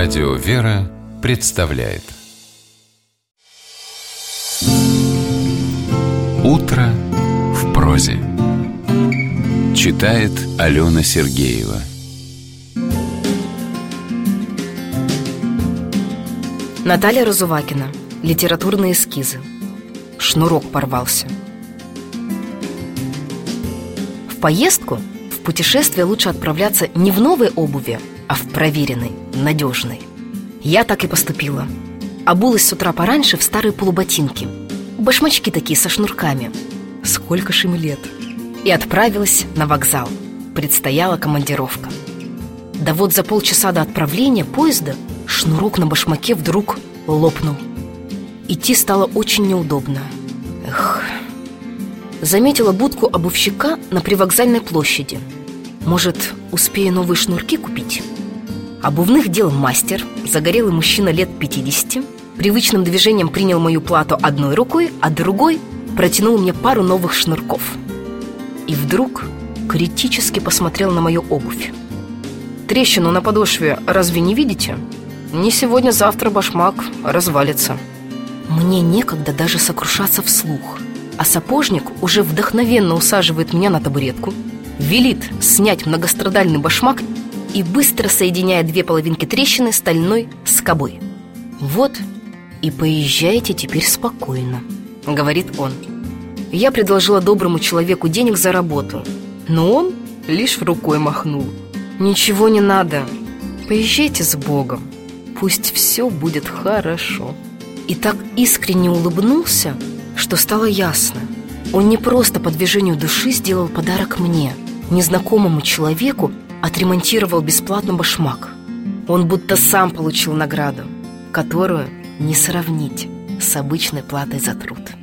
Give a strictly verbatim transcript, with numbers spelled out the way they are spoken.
Радио «Вера» представляет «Утро в прозе». Читает Алена Сергеева. Наталья Разувакина. Литературные эскизы. Шнурок порвался. В поездку, в путешествие лучше отправляться не в новой обуви, а в проверенной, надежной. Я так и поступила. Обулась с утра пораньше в старые полуботинки, башмачки такие со шнурками. Сколько ж им лет. И отправилась на вокзал. Предстояла командировка. Да вот за полчаса до отправления поезда шнурок на башмаке вдруг лопнул. Идти стало очень неудобно. Эх. Заметила будку обувщика на привокзальной площади. Может, успею новые шнурки купить? Обувных дел мастер, загорелый мужчина лет пятидесяти, привычным движением принял мою плату одной рукой, а другой протянул мне пару новых шнурков. И вдруг критически посмотрел на мою обувь. Трещину на подошве разве не видите? Не сегодня-завтра башмак развалится. Мне некогда даже сокрушаться вслух, а сапожник уже вдохновенно усаживает меня на табуретку, велит снять многострадальный башмак и быстро соединяет две половинки трещины стальной скобой. «Вот и поезжайте теперь спокойно», — говорит он. Я предложила доброму человеку денег за работу, но он лишь рукой махнул. «Ничего не надо, поезжайте с Богом, пусть все будет хорошо». И так искренне улыбнулся, что стало ясно. Он не просто по движению души сделал подарок мне, незнакомому человеку, отремонтировал бесплатно башмак. Он будто сам получил награду, которую не сравнить с обычной платой за труд.